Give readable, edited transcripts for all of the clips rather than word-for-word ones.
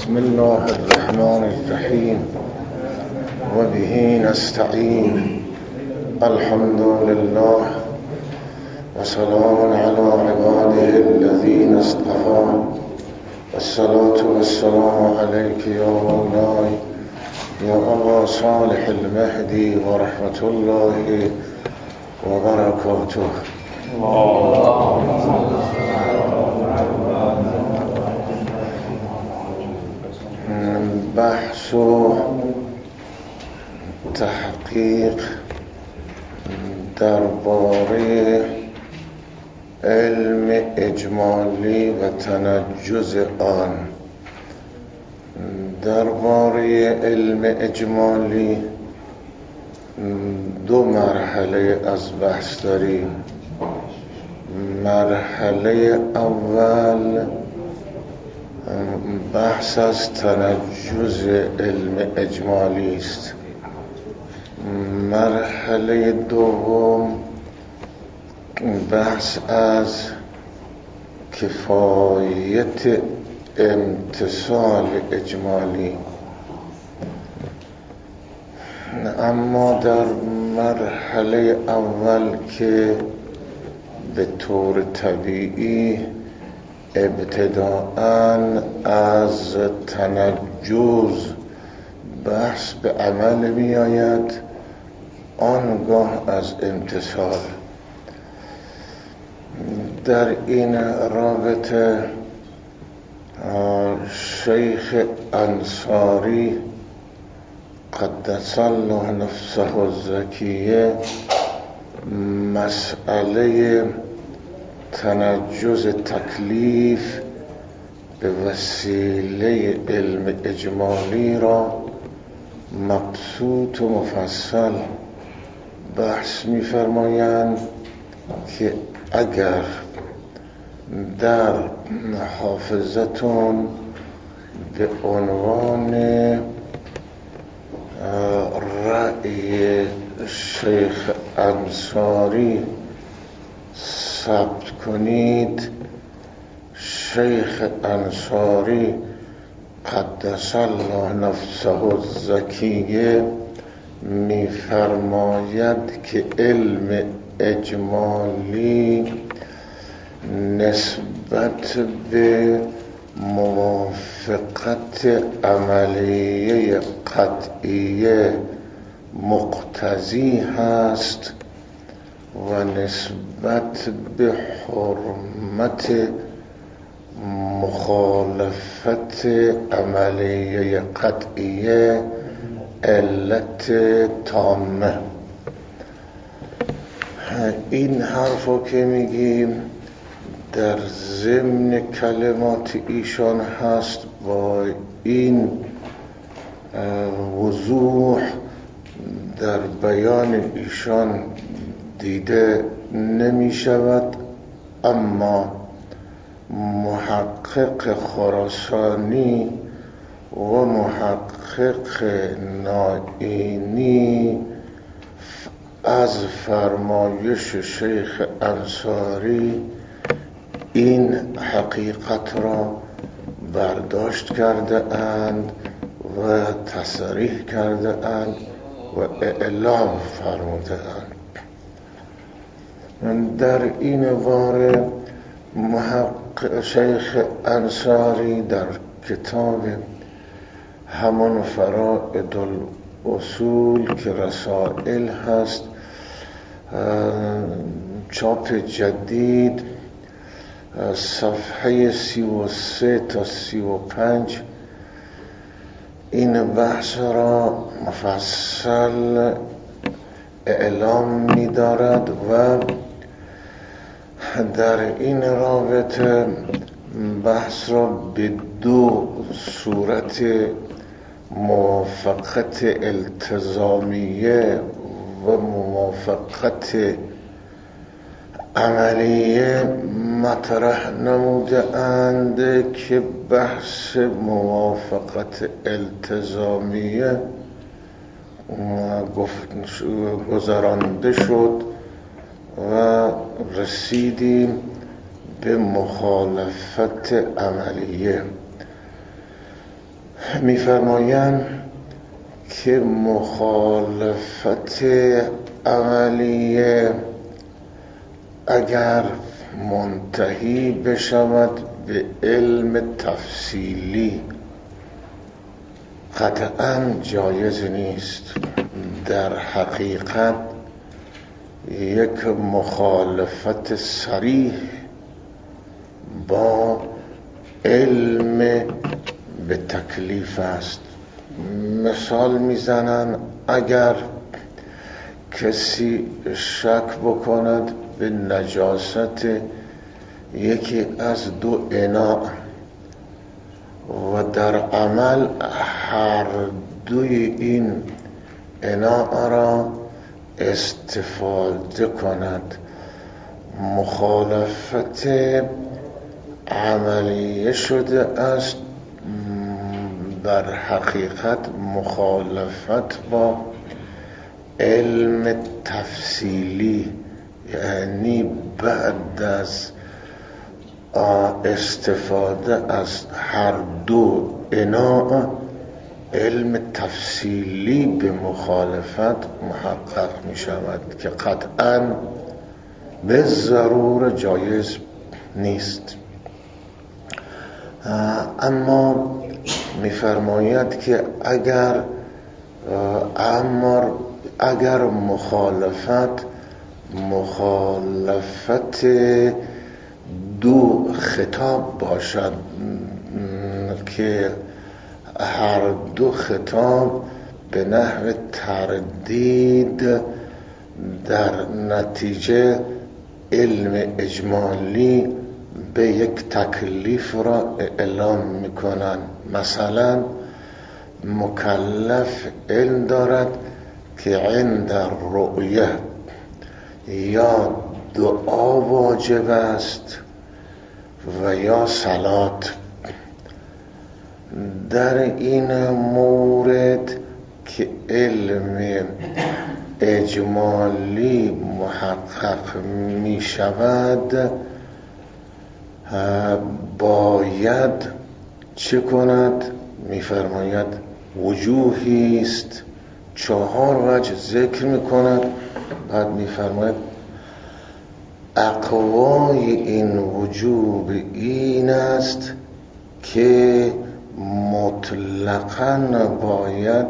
بسم الله الرحمن الرحيم وبه نستعين الحمد لله وسلام على عباده الذين اصطفى والصلاة والسلام عليك يا مولاي يا أبا صالح المهدي ورحمة الله وبركاته. بحث و تحقیق درباره علم اجمالی و تنجز آن. درباره علم اجمالی دو مرحله از بحث داریم. مرحله اول بحث از تنجز علم اجمالی است. مرحله دوم بحث از کفایت امتثال اجمالی. اما در مرحله اول که به طور طبیعی ابتداءً از تنجز بحث به عمل می آید، آنگاه از امتثال. در این رابطه شیخ انصاری قدس الله نفسه الزکیه مسئله تنجز تکلیف به وسیله علم اجمالی را مبسوط و مفصل بحث می‌فرمایند که اگر در حافظتون به عنوان رأی شیخ انصاری ثبت کنید، شیخ انصاری قدس الله نفسه الزکیه می‌فرماید که علم اجمالی نسبت به موافقت عملیه قطعیه مقتضی هست و نسبت به حرمت مخالفت عملیه قطعیه علت تامه. این حرفو که میگیم در ضمن کلمات ایشان هست، با این وضوح در بیان ایشان دیده نمی شود. اما محقق خراسانی و محقق نائینی از فرمایش شیخ انصاری این حقیقت را برداشت کرده اند و تصریح کرده اند و اعلام فرموده اند. در این باره محقق شیخ انصاری در کتاب همان فرائد الاصول که رسائل هست، چاپ جدید، صفحه 33 تا 35 این بحث را مفصل اعلام می دارد و در این رابطه بحث را به دو صورت موافقت التزامیه و موافقت عملیه مطرح نموده اند که بحث موافقت التزامیه گذرانده شد و رسیدیم به مخالفت عملیه. می‌فرمایند که مخالفت عملیه اگر منتهی بشود به علم تفصیلی قطعاً جایز نیست. در حقیقت یک مخالفت صریح با علم به تکلیف است. مثال میزنن اگر کسی شک بکند به نجاست یکی از دو اناء و در عمل هر دوی این اناء را استفاده کند، مخالفت عملیه شده است، در حقیقت مخالفت با علم تفصیلی، یعنی بعد از استفاده از هر دو اناء علم تفصیلی به مخالفت محقق می شود که قطعاً به ضرور جایز نیست. اما می‌فرماید که اگر مخالفت دو خطاب باشد که هر دو خطاب به نحو تردید در نتیجه علم اجمالی به یک تکلیف را اعلام میکنند. مثلا مکلف علم دارد که عند رؤیه یا دعا واجب است و یا صلات. در این مورد که علم اجمالی محقق می شود باید چه کند؟ می فرماید وجوهی است، 4 وجه ذکر می کند. بعد می فرماید اقوای این وجوب این است که مطلقاً باید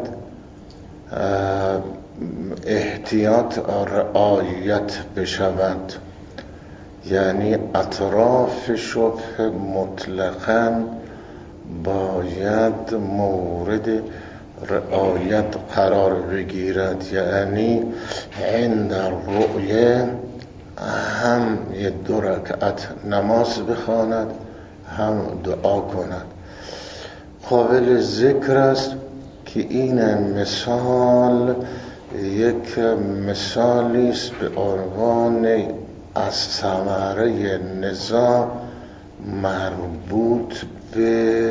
احتیاط رعایت بشود، یعنی اطراف شبه مطلقاً باید مورد رعایت قرار بگیرد. یعنی عند رؤیه هم 2 رکعت نماز بخواند، هم دعا کند. قابل ذکر است که این مثال یک مثالی است به عنوان از ثمره نزاع مربوط به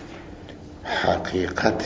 حقیقت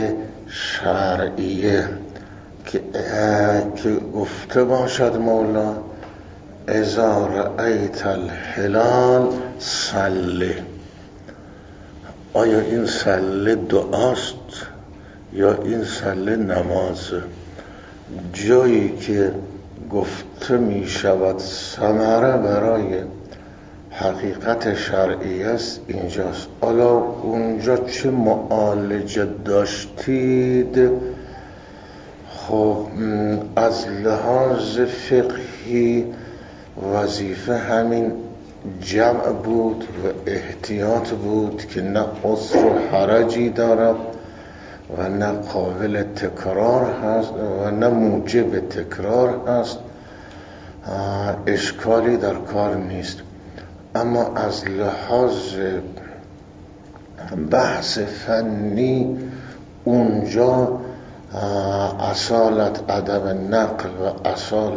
شرعیه که گفته باشد مولا اذا رأیت الهلال صلی. آیا این صلی دعاست یا این صلی نمازه؟ جایی که گفته می شود ثمره برای حقیقت شرعی است اینجاست. حالا اونجا چه معالجه داشتید؟ خب از لحاظ فقهی وظیفه همین جمع بود و احتیاط بود که نه عذر و حرجی دارد و نه قابل تکرار هست و نه موجب تکرار هست، اشکالی در کار نیست. اما از لحاظ بحث فنی اونجا اصالت عدم نقل و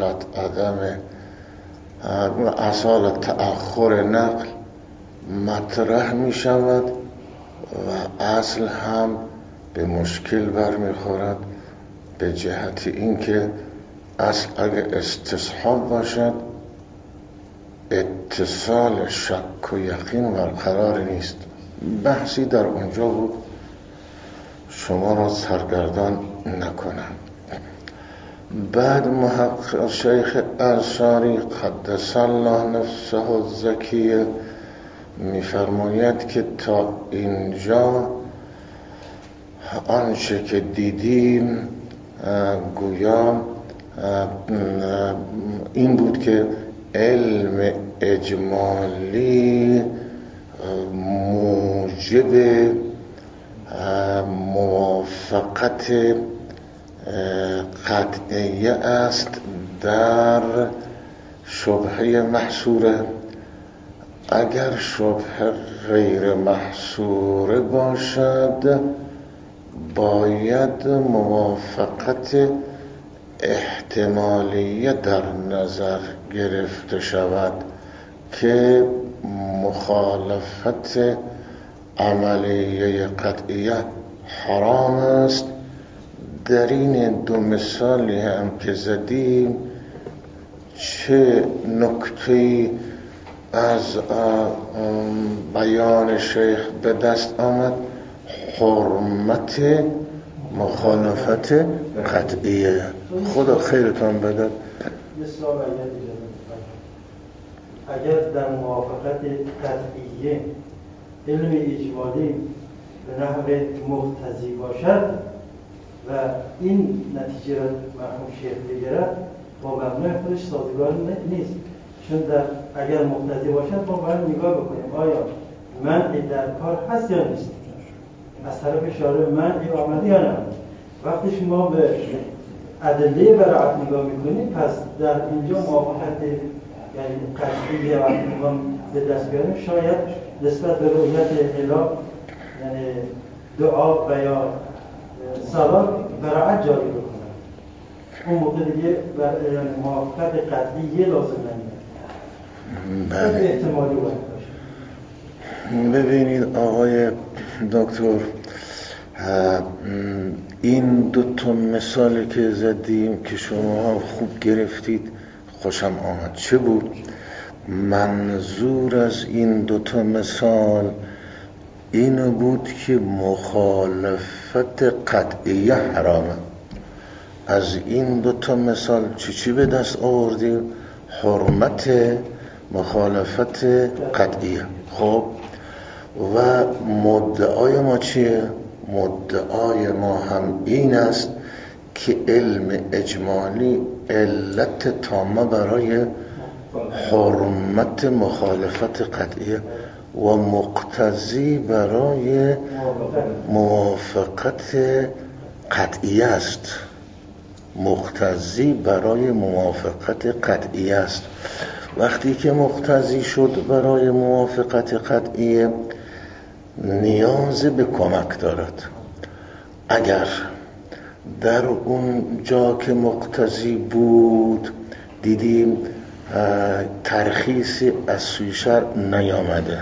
اصالت تأخر نقل مطرح می شود و اصل هم به مشکل برمیخورد، به جهت اینکه اصل اگر استصحاب باشد اتصال شک و یقین برقرار نیست. بحثی در اونجا بود شما را سرگردان نکنم. بعد محقق شیخ انصاری قدس الله نفسه الزکیه می‌فرماید که تا اینجا آنچه که دیدیم گویا این بود که علم اجمالی موجب موافقت قطعیه است در شبهه محصوره. اگر شبهه غیر محصوره باشد باید موافقت احتمالیه در نظر گرفته شود که مخالفت عملیه قطعیه حرام است. در این دو مثالی هم که زدیم چه نکته‌ای از بیان شیخ به دست آمد؟ حرمت مخالفت قطعیه. خدا خیرتان بده. اگر در موافقت قطعیه علم اجمالی به نحو مقتضی باشد و این نتیجه را مرحوم شیخ بگیرد با مبنای خودش سازگار نیست، چون اگر مقتضی باشد ما باید نگاه بکنیم آیا منع در کار هست یا نیست، از طرف شارع منع آمده یا نه. وقتی شما به ادله براعت نگاه میکنید پس در اینجا موافقت یعنی قطعیه وقتی نگاه به دست بیاریم شاید نسبت به رؤیت هلال یعنی دعا و یا صلاح براعت جاری بکنن، اون موقع دیگه یعنی موافقت قطعیه لازم نمیاد. احتمالی باید باشه. ببینید آقای دکتر، این دو تا مثالی که زدیم که شما خوب گرفتید خوشم آمد. چه بود؟ منظور از این دو تا مثال این بود که مخالفت قطعیه حرامه. از این دو تا مثال چی به دست آوردیم؟ حرمت مخالفت قطعیه. خب و مدعای ما چیه؟ مدعای ما هم این است که علم اجمالی علت تامه برای حرمت مخالفت قطعیه و مقتضی برای موافقت قطعیه است. مقتضی برای موافقت قطعیه است. وقتی که مقتضی شد برای موافقت قطعیه نیاز به کمک دارد. اگر در اون جا که مقتضی بود دیدیم ترخیصی از سوی شرع نیامده،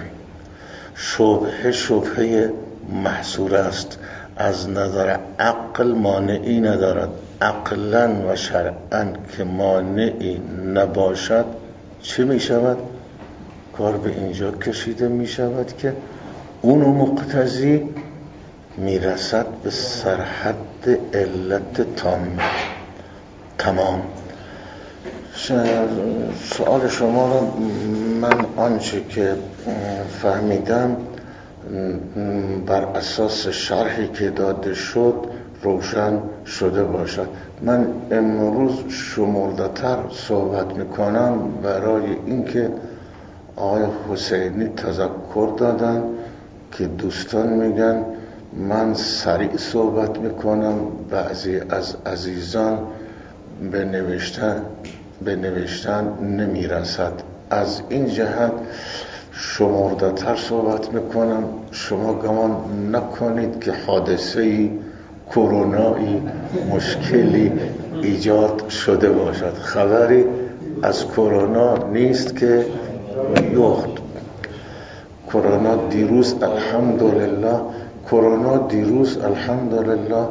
شبهه محصور است، از نظر عقل مانعی ندارد، عقلا و شرعا که مانعی نباشد چه می شود؟ کار به اینجا کشیده می شود که اون مقتضی می رسد به سرحد علت تمام. سوال شما رو من آنچه که فهمیدم بر اساس شرحی که داده شد روشن شده باشد. من امروز شمرده‌تر صحبت میکنم برای اینکه آقای حسینی تذکر دادن که دوستان میگن من سریع صحبت میکنم، بعضی از عزیزان به نوشتن نمیرسد. از این جهت شمرده‌تر صحبت میکنم. شما گمان نکنید که حادثه‌ای کرونایی مشکلی ایجاد شده باشد. خبری از کرونا نیست که یخت. کرونا دیروز الحمدلله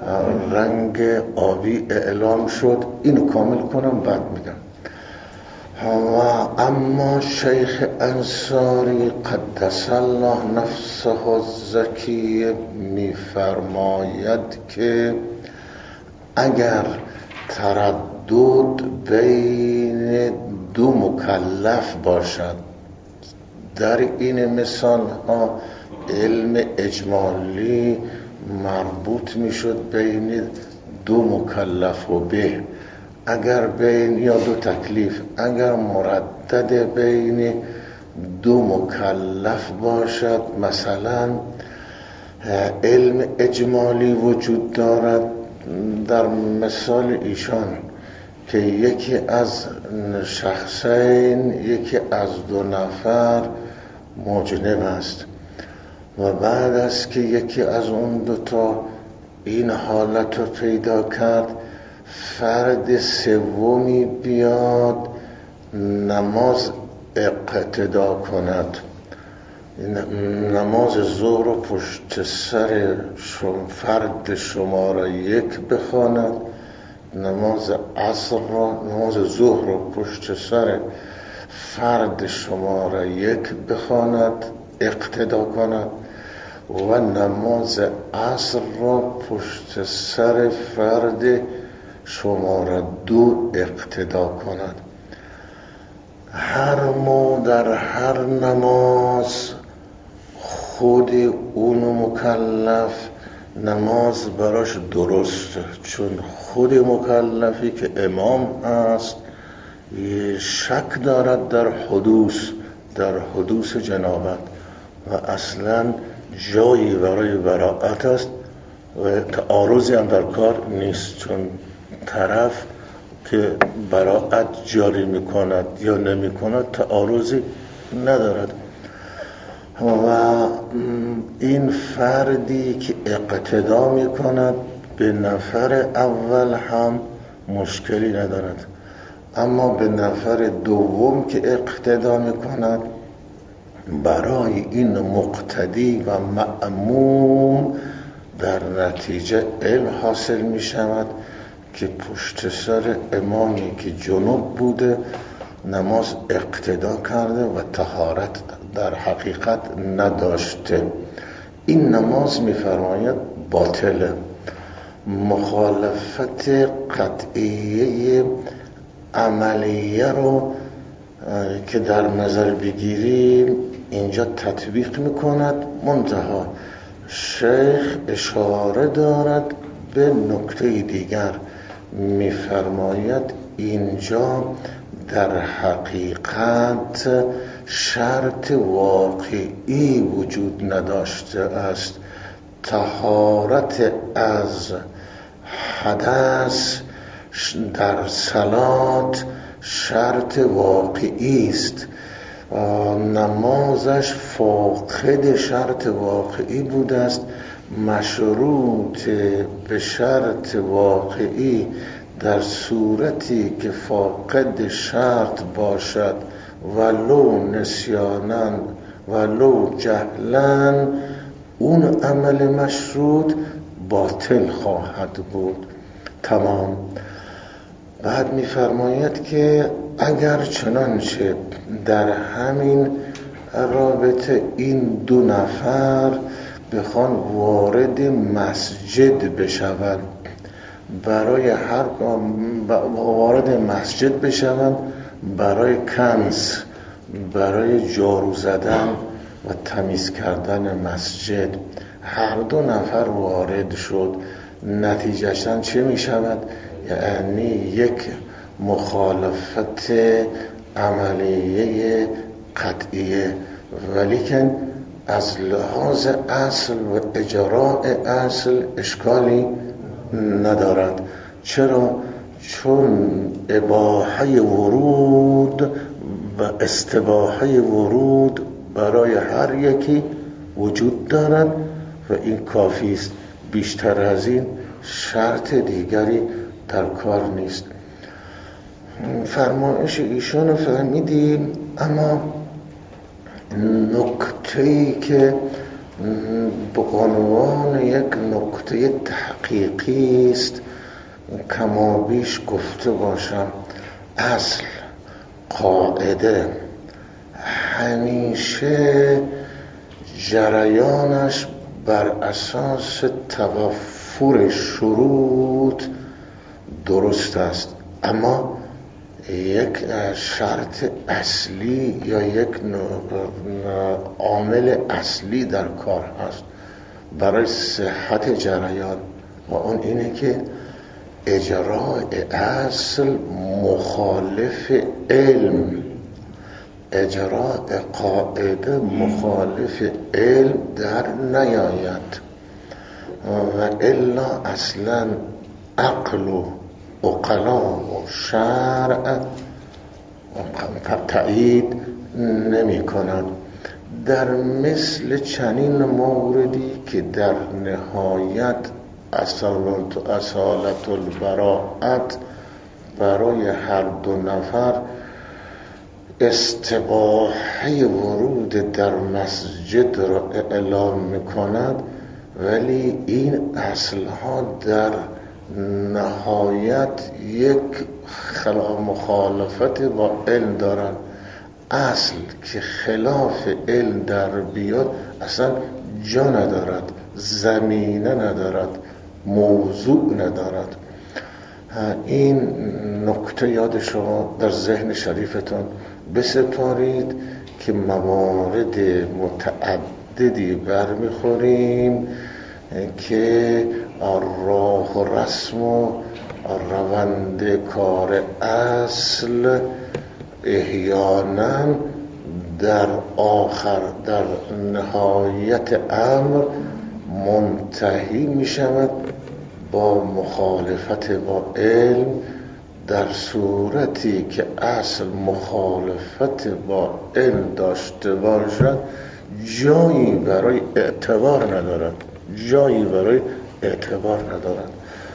رنگ آبی اعلام شد. اینو کامل کنم بعد میگم. و اما شیخ انصاری قدس الله نفسه الزکی می‌فرماید که اگر تردد بین دو مکلف باشد، در این مثال ها علم اجمالی مربوط میشد بین دو مکلف و به، اگر بین یا دو تکلیف، اگر مردد بین دو مکلف باشد، مثلا علم اجمالی وجود دارد در مثال ایشان که یکی از شخصین، یکی از دو نفر مجنب است و بعد از که یکی از اون دوتا این حالت رو پیدا کرد، فرد سومی بیاد نماز اقتدا کند، نماز ظهر رو پشت سر فرد شماره 1 بخواند، نماز ظهر رو پشت سر فرد شماره 1 بخواند، اقتدا کند و نماز عصر را پشت سر فرد شماره 2 اقتدا کند. هر مو در هر نماز خود اون مکلف نماز براش درسته، چون خود مکلفی که امام هست شک دارد در حدوث جنابت و اصلا جایی برای براءت است و تعارضی هم در کار نیست، چون طرف که براءت جاری میکند یا نمیکند تعارضی ندارد و این فردی که اقتدا میکند به نفر اول هم مشکلی ندارد، اما به نفر دوم که اقتدا میکند برای این مقتدی و مأموم در نتیجه علم حاصل می شود که پشت سر امامی که جنوب بوده نماز اقتدا کرده و طهارت در حقیقت نداشته، این نماز می فرماید باطله. مخالفت قطعیه عملیه رو که در نظر بگیریم اینجا تطبیق میکند، منتها شیخ اشاره دارد به نکته دیگر، میفرماید اینجا در حقیقت شرط واقعی وجود نداشته است، طهارت از حدث در صلات شرط واقعی است، نمازش فاقد شرط واقعی بوده است، مشروط به شرط واقعی در صورتی که فاقد شرط باشد ولو نسیانا ولو جهلا، اون عمل مشروط باطل خواهد بود. تمام. بعد می‌فرماید که اگر چنانچه در همین رابطه این دو نفر بخوان وارد مسجد بشوند، برای کنس، برای جارو زدن و تمیز کردن مسجد، هر دو نفر وارد شد، نتیجه‌اش چه می شود؟ یعنی یک مخالفت عملیه قطعیه، ولیکن از لحاظ اصل و اجراء اصل اشکالی ندارد. چرا؟ چون اباحه ورود و استباحه ورود برای هر یکی وجود دارد و این کافی است، بیشتر از این شرط دیگری در کار نیست. فرمایش ایشون رو فهمیدیم، اما نکته‌ای که به عنوان یک نکته تحقیقی است کما بیش گفته باشم. اصل قاعده همیشه جریانش بر اساس توفر شروط درست است، اما یک شرط اصلی یا یک عامل اصلی در کار هست برای صحت جریان و اون اینه که اجراء اصل مخالف علم، اجراء قاعده مخالف علم در نیاید و الا اصلا عقل و عقلا و شرع تأیید نمی کند. در مثل چنین موردی که در نهایت اصالت البراءت برای هر دو نفر استباحه ورود در مسجد را اعلام میکند، ولی این اصلها در نهایت یک مخالفت با علم دارند. اصل که خلاف علم در بیاد اصلا جا ندارد، زمینه ندارد، موضوع ندارد. این نکته یاد شما در ذهن شریفتون بسپارید که موارد متعددی برمیخوریم که راه و رسم و روند کار اصل احیانا در آخر در نهایت امر منتهی می شود با مخالفت با علم، در صورتی که اصل مخالفت با علم داشته باشد جایی برای اعتبار ندارد، جایی برای اعتبار ندارد.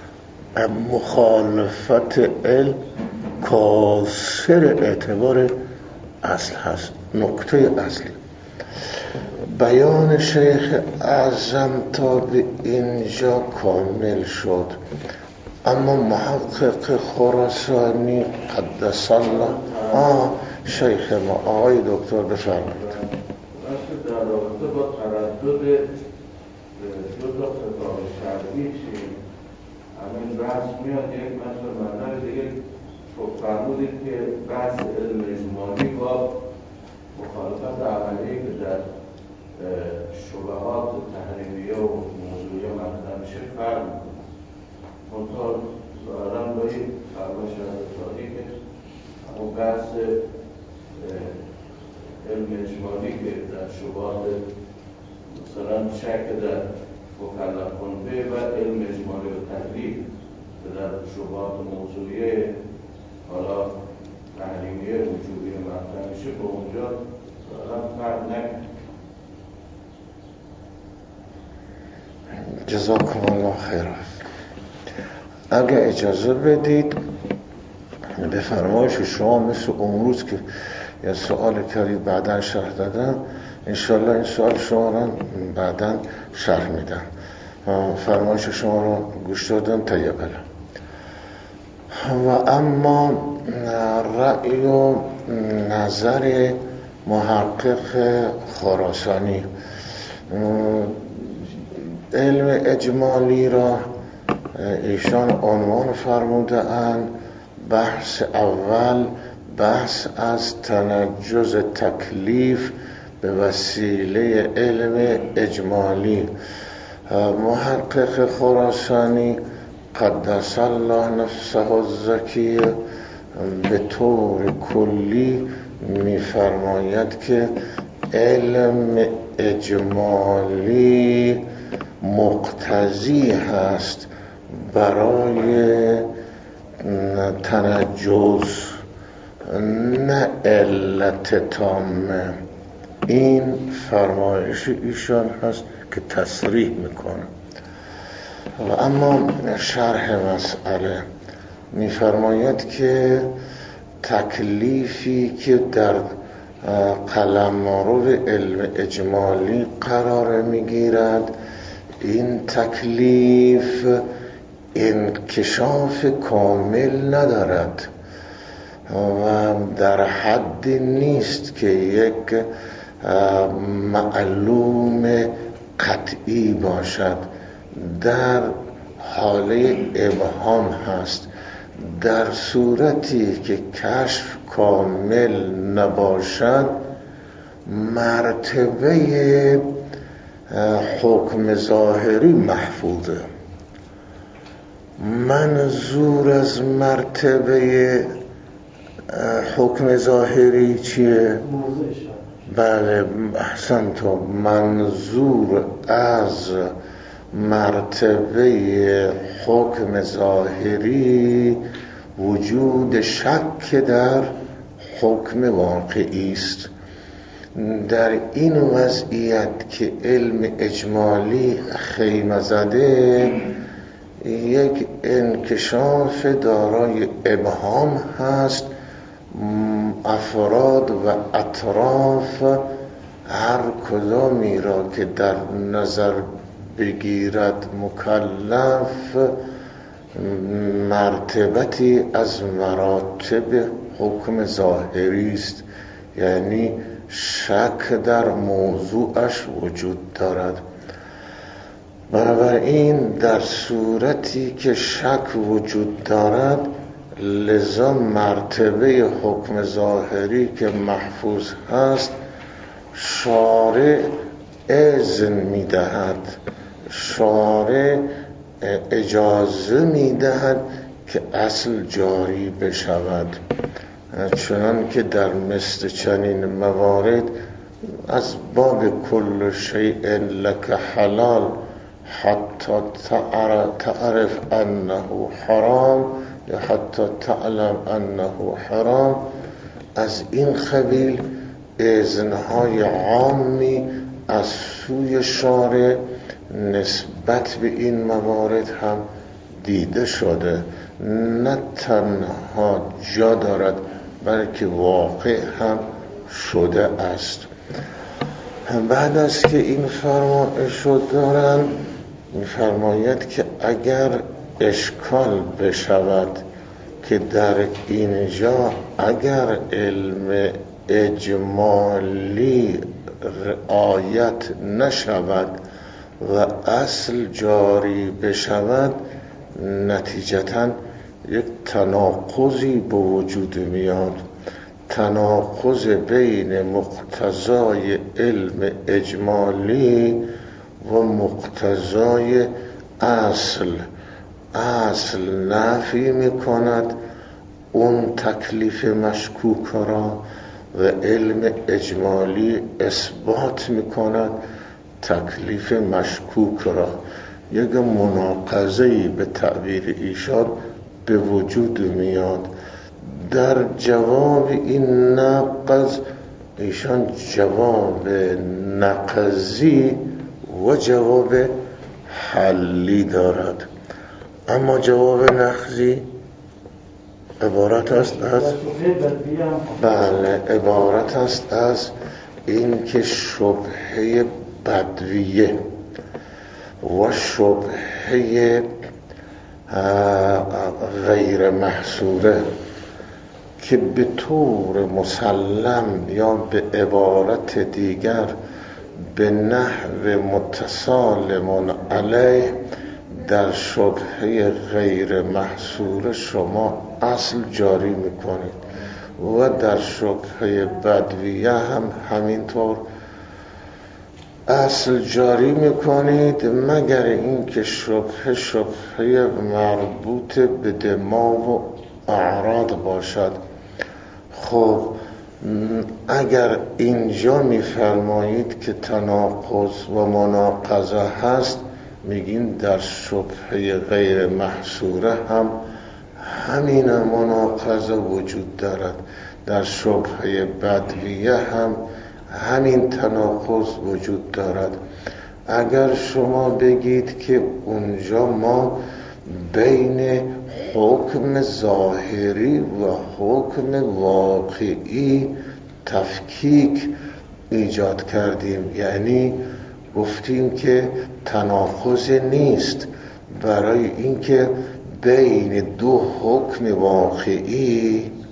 مخالفت علم کاسر اعتبار اصل هست. نکته اصلی بیان شیخ اعظم تا به اینجا کامل شد، اما محقق خراسانی قدس الله شیخ ما آقای دکتر بفرمایید. در رابطه با تردد دو تا خطاب شرعی چیم همین بحث میاد. یک مطلب دیگه فرمودید که بحث علم اجمالی با مخالفت عملی که در شبهات تحریمیه و موضوعیه مطرح میشه فرق میکنه. منطقه ظاهرا با این فرمایش حضرت که همون بحث علم اجمالی که در شبهات مثلا شک در مکلف کننده و علم اجمالی و تکلیف که در شبهات موضوعیه حالا تحریمیه وجوبیه مطرح میشه به اونجا فرق نکنه. جزاکم الله خیر. اگه اجازه بدید به فرمایش شما مثل امروز که یه سوال کردید بعداً شرح دادم، انشالله این سوال شما را بعداً شرح میدم. فرمایش شما را گوش دادم طیبه. و اما رأی و نظر محقق خراسانی، علم اجمالی را ایشان عنوان فرموده اند. بحث اول بحث از تنجز تکلیف به وسیله علم اجمالی. محقق خراسانی قدس الله نفسه الزکی به طور کلی می‌فرماید که علم اجمالی مقتضی هست برای تنجز، نه علت تامه. این فرمایش ایشان هست که تصریح میکنه. و اما شرح مسئله میفرماید که تکلیفی که در قلمرو علم اجمالی قرار میگیرد، این تکلیف انکشاف کامل ندارد. و در حدی نیست که یک معلوم قطعی باشد، در حاله ابهام هست. در صورتی که کشف کامل نباشد مرتبه حکم ظاهری محفوظه. منظور از مرتبه حکم ظاهری چیه؟ بله احسنت. منظور از مرتبه حکم ظاهری وجود شک در حکم واقعی است. در این وضعیت که علم اجمالی خیمه زده، یک انکشاف دارای ابهام هست. افراد و اطراف هر کدامی را که در نظر بگیرد مکلف مرتبتی از مراتب حکم ظاهری است، یعنی شک در موضوعش وجود دارد. بنابراین در صورتی که شک وجود دارد، لذا مرتبه حکم ظاهری که محفوظ هست شارع اذن میدهد، شارع اجازه میدهد که اصل جاری بشود. چنان که در مثل چنین موارد از باب کل شیء لک حلال حتی تعرف انه حرام یا حتی تعلم انه حرام، از این قبیل اذنهای عامی از سوی شارع نسبت به این موارد هم دیده شده. نه تنها جا دارد بلکه واقع هم شده است. بعد از که این فرمایش رو دارن، می‌فرماید که اگر اشکال بشود که در اینجا اگر علم اجمالی رعایت نشود و اصل جاری بشود، نتیجتاً یک تناقضی به وجود میاد. تناقض بین مقتضای علم اجمالی و مقتضای اصل. اصل نفی میکند اون تکلیف مشکوک را و علم اجمالی اثبات میکند تکلیف مشکوک را. یک مناقضه‌ای به تعبیر ایشان به وجود میاد. در جواب این نقض ایشان جواب نقضی و جواب حلی دارد. اما جواب نقضی عبارت است از عبارت است از این که شبهه بدویه و شبهه غیر محصوره که به طور مسلم یا به عبارت دیگر به نحو متسالم علیه در شبهه غیر محصوره شما اصل جاری میکنید و در شبهه بدویه هم همینطور اصل جاری میکنید، مگر اینکه شبهه مربوط به دماغ و اعراض باشد. خب اگر اینجا میفرمایید که تناقض و مناقضه هست، میگین در شبهه غیر محصوره هم همین مناقضه وجود دارد، در شبهه بدویه هم همین تناقض وجود دارد. اگر شما بگید که اونجا ما بین حکم ظاهری و حکم واقعی تفکیک ایجاد کردیم، یعنی گفتیم که تناقض نیست، برای اینکه بین دو حکم واقعی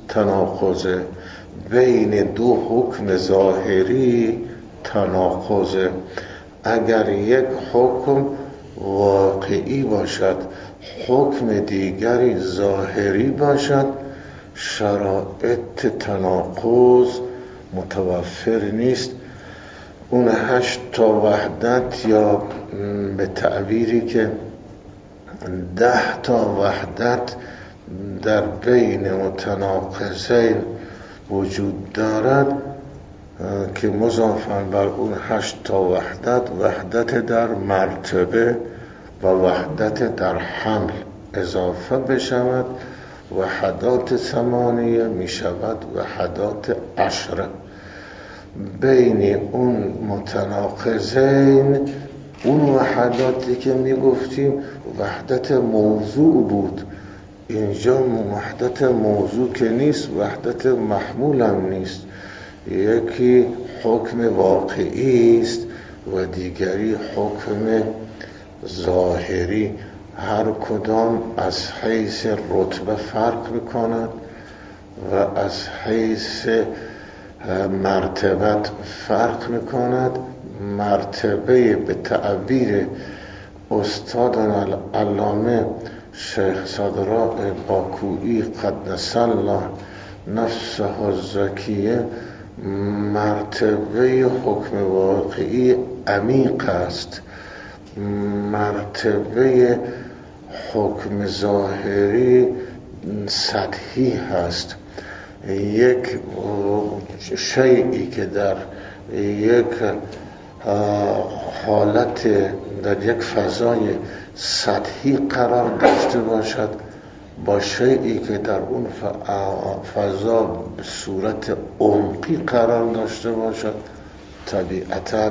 تناقضه، بین دو حکم ظاهری تناقضه. اگر یک حکم واقعی باشد، حکم دیگری ظاهری باشد، شرایط تناقض متوفر نیست. اون 8 تا وحدت، یا به تعبیری که 10 تا وحدت در بین متناقضین وجود دارد که مضافاً بر اون 8 تا وحدت، وحدت در مرتبه و وحدت در حمل اضافه بشود، وحدات 8 می شود وحدات 10. بین اون متناقضین، اون وحداتی که می گفتیم وحدت موضوع بود، اینجا وحدت موضوع که نیست، وحدت محمول هم نیست. یکی حکم واقعی است و دیگری حکم ظاهری. هر کدام از حیث رتبه فرق می‌کند و از حیث مرتبت فرق می‌کند. مرتبه به تعبیر استادان العلامه شیخ صدراء باکویی قدس الله نفسه الزکیه، مرتبه حکم واقعی عمیق است، مرتبه حکم ظاهری سطحی هست. یک شیئی که در یک حالت، در یک فضای سطحی قرار داشته باشد، با شیئی که در اون فضا به صورت عمقی قرار داشته باشد، طبیعتا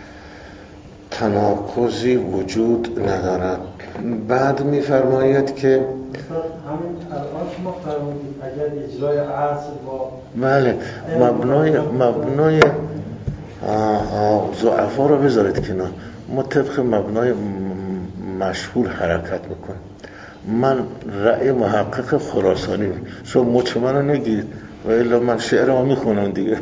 تناقضی وجود ندارد. بعد می‌فرماید که همین الان شما فرمودید اگر اجرای اصل با بله مبنای ضعفا رو بذارید کنار، ما طبق مبنای مشهور حرکت میکنیم. من رأی محقق خراسانی، شما مطمئن نگید و الا من شعر ما میخونم دیگه.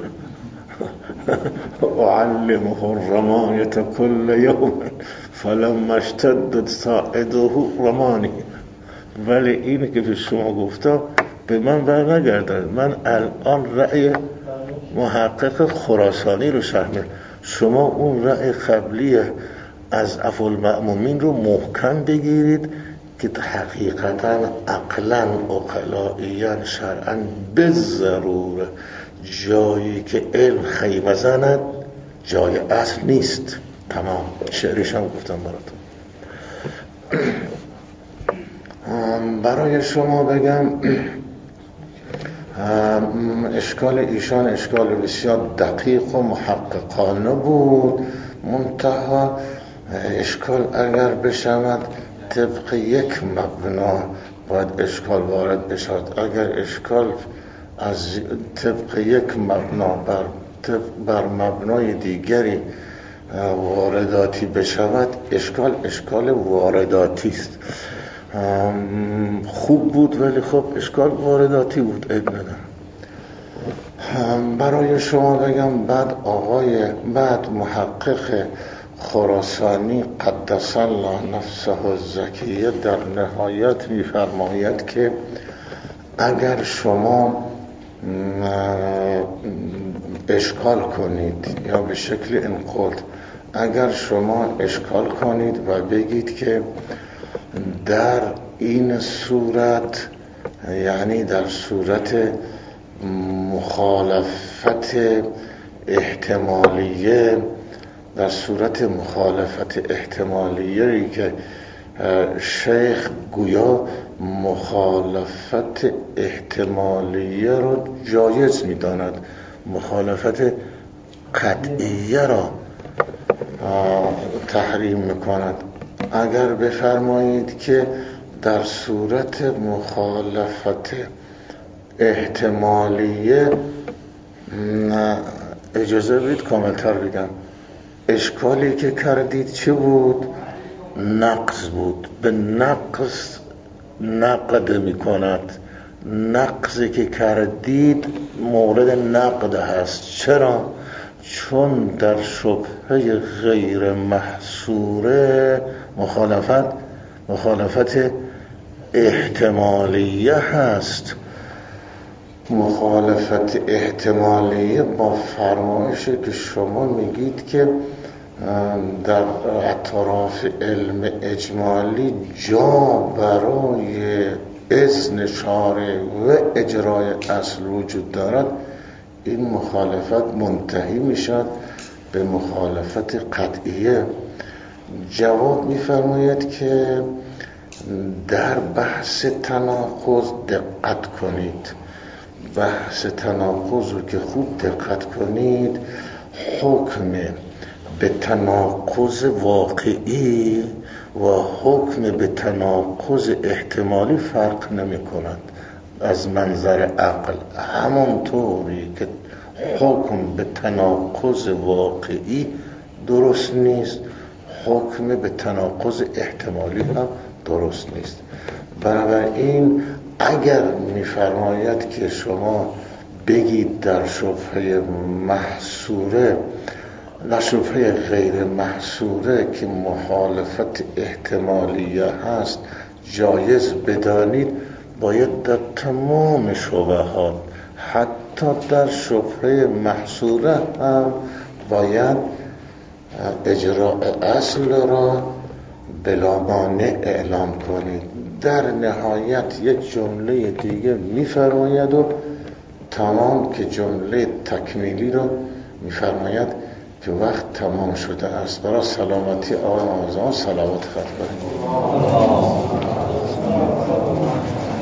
اعلمه الرمایت کل یوم فلما اشتد صاعده رمانی. ولی اینی که به شما گفتم به من بر نگردد. من الان رأی محقق خراسانی رو شرح میدم. شما اون رأی قبلی از افالمأمومین رو محکم بگیرید که حقیقتا عقلا عقلائیاً شرعاً به ضرور جایی که علم خیمه زند جای اصل نیست. تمام. شعریش هم گفتم براتون. برای شما بگم اشکال ایشان اشکال بسیار دقیق و محققانه بود، منتها اشکال اگر بشود طبق یک مبنا باید اشکال وارد بشود. اگر اشکال از طبق یک مبنا بر مبنای دیگری وارداتی بشود، اشکال وارداتی است. خوب بود ولی خب اشکال وارداتی بود، عیب ندارم. برای شما بگم بعد محقق خراسانی قدس الله نفسه الزکیه در نهایت می‌فرماید که اگر شما اشکال کنید، یا به شکل انقل، اگر شما اشکال کنید و بگید که در این صورت، یعنی در صورت مخالفت احتمالیه، در صورت مخالفت احتمالیه که شیخ گویا مخالفت احتمالیه رو جایز می‌داند، مخالفت قطعیه را تحریم می‌کند. اگر بفرمایید که در صورت مخالفت احتمالیه، اجازه بدید کاملتر بگم، اشکالی که کردید چه بود؟ نقص بود. به نقص نقد می کند، نقضی که کردید مورد نقد هست. چرا؟ چون در شبهه غیر محصوره مخالفت احتمالیه هست. مخالفت احتمالیه با فرمایشی که شما میگید که در اطراف علم اجمالی جا برای اذن شارع و اجرای اصل وجود دارد، این مخالفت منتهی میشد به مخالفت قطعیه. جواب میفرماید که در بحث تناقض دقت کنید. بحث تناقض رو که خوب دقت کنید، حکم به تناقض واقعی و حکم به تناقض احتمالی فرق نمی کند از منظر عقل. همونطوری که حکم به تناقض واقعی درست نیست، حکم به تناقض احتمالی هم درست نیست. بنابراین اگر می‌فرماید که شما بگید در شبهه محصوره، در شبهه غیر محصوره که مخالفت احتمالیه هست جایز بدانید، باید در تمام شبهات، حتی در شبهه محصوره هم باید اجراء اصل را بلا مانع اعلام کنید. در نهایت یک جمله دیگه میفرماید و تمام که جمله تکمیلی رو میفرماید که وقت تمام شده است. برای سلامتی آقای آزان صلوات خط کنید.